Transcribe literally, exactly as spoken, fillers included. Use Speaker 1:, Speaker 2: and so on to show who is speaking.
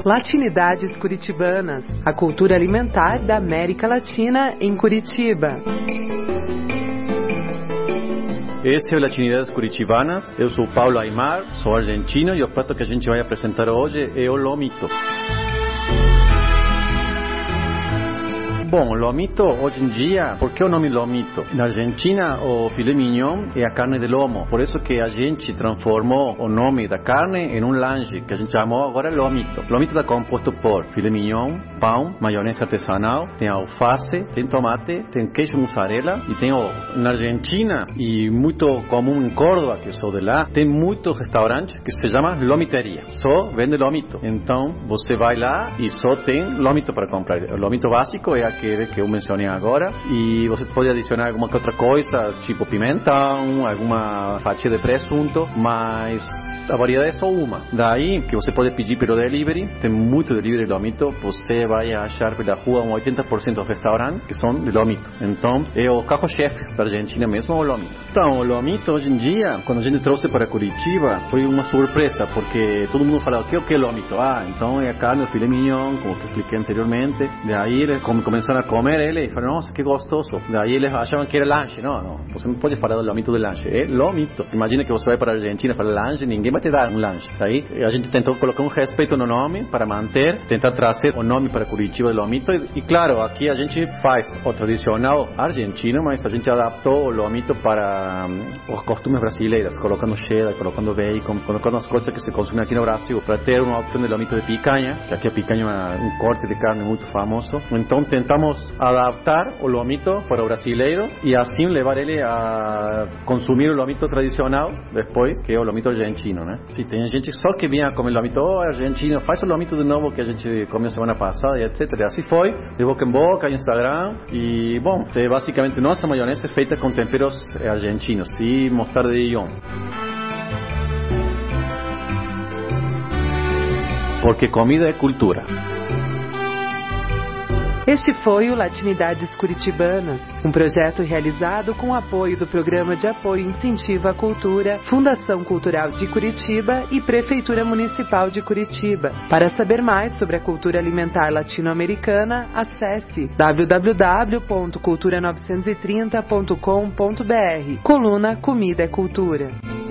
Speaker 1: Latinidades Curitibanas, a cultura alimentar da América Latina em Curitiba.
Speaker 2: Esse é o Latinidades Curitibanas. Eu sou Paulo Aymar, sou argentino e o prato que a gente vai apresentar hoje é o lomito. Bom, o lomito, hoje em dia, por que o nome lomito? Na Argentina, o filé mignon é a carne de lomo. Por isso que a gente transformou o nome da carne em um lanche, que a gente chamou agora lomito. Lomito está composto por filé mignon, pão, maionese artesanal, tem alface, tem tomate, tem queijo mussarela e tem, o, na Argentina, e muito comum em Córdoba, que sou de lá, tem muitos restaurantes que se chamam lomiteria. Só vende lomito. Então, você vai lá e só tem lomito para comprar. O lomito básico é aquele que eu mencionei agora, e você pode adicionar alguma outra coisa, tipo pimentão, alguma fatia de presunto, mas a variedade é só uma. Daí que você pode pedir pelo delivery, tem muito delivery de lomito, você vai achar pela rua um oitenta por cento dos restaurantes que são de lomito. Então é o carro-chefe da Argentina mesmo, o lomito. Então o lomito hoje em dia, quando a gente trouxe para Curitiba, foi uma surpresa, porque todo mundo falava, o que é o que é lomito? Ah, então é a carne, o filé mignon, como que expliquei anteriormente. Daí eles começaram a comer ele e falaram, nossa, que gostoso. Daí eles achavam que era lanche. Não, não, você não pode falar do lomito de lanche, é lomito. Imagina que você vai para a Argentina para lanche, ninguém vai te dar um lanche. Daí a gente tentou colocar um respeito no nome para manter, tentar trazer o nome para Curitiba de lomito. E, e claro, aqui a gente faz o tradicional argentino, mas a gente adaptou o lomito para um, os costumes brasileiros, colocando cheddar, colocando bacon, colocando as coisas que se consomem aqui no Brasil, para ter uma opção de lomito de picanha, que aqui a picanha é um corte de carne muito famoso. Então tentamos adaptar o lomito para o brasileiro e assim levar ele a consumir o lomito tradicional depois, que é o lomito argentino, né? Se tem gente só que vinha comer lomito oh, argentino, faz o lomito de novo que a gente comeu semana passada, e etcétera. Assim foi, de boca em boca, Instagram, e bom, é basicamente nossa maionese feita com temperos argentinos e mostarda de Dijon. Porque comida é cultura.
Speaker 1: Este foi o Latinidades Curitibanas, um projeto realizado com o apoio do Programa de Apoio e Incentivo à Cultura, Fundação Cultural de Curitiba e Prefeitura Municipal de Curitiba. Para saber mais sobre a cultura alimentar latino-americana, acesse w w w ponto cultura novecentos e trinta ponto com ponto b r. Coluna Comida é Cultura.